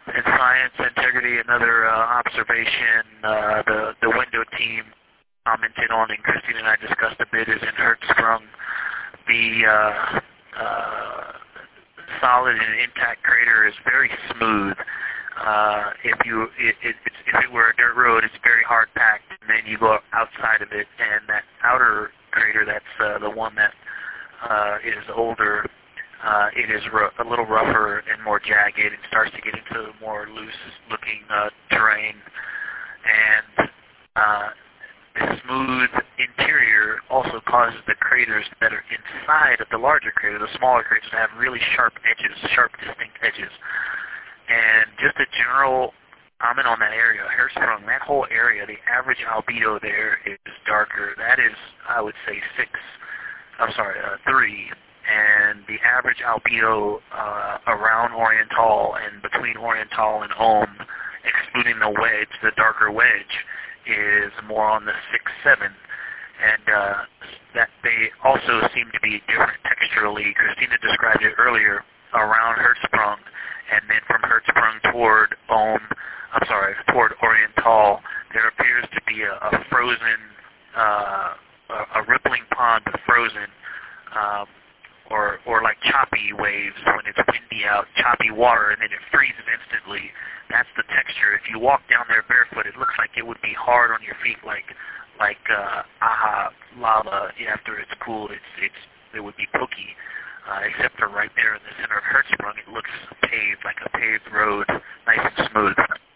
in science integrity, another observation the window team commented on and Christine and I discussed a bit is in Hertzsprung. The solid and intact crater is very smooth. If it were a dirt road, it's very hard packed, and then you go outside of it, and that outer crater, that's the one that is older. It is a little rougher and more jagged. It starts to get into more loose-looking terrain, and the smooth interior also causes the craters that are inside of the larger crater, the smaller craters, to have really sharp edges, sharp, distinct edges. And just a general comment on that area, Hertzsprung, that whole area, the average albedo there is darker. That is, I would say, 3. And the average albedo around Oriental and between Oriental and Ohm, excluding the wedge, the darker wedge, is more on the 6-7. And that they also seem to be different texturally. Christina described it earlier around Hertzsprung, and then from Hertzsprung toward toward Oriental, there appears to be a frozen, a rippling pond of frozen, or like choppy waves when it's windy out, choppy water, and then it freezes instantly. That's the texture. If you walk down there barefoot, it looks like it would be hard on your feet, like lava. After it's cooled, it would be pokey. Except for right there in the center of Hertzsprung, it looks paved, like a paved road, nice and smooth.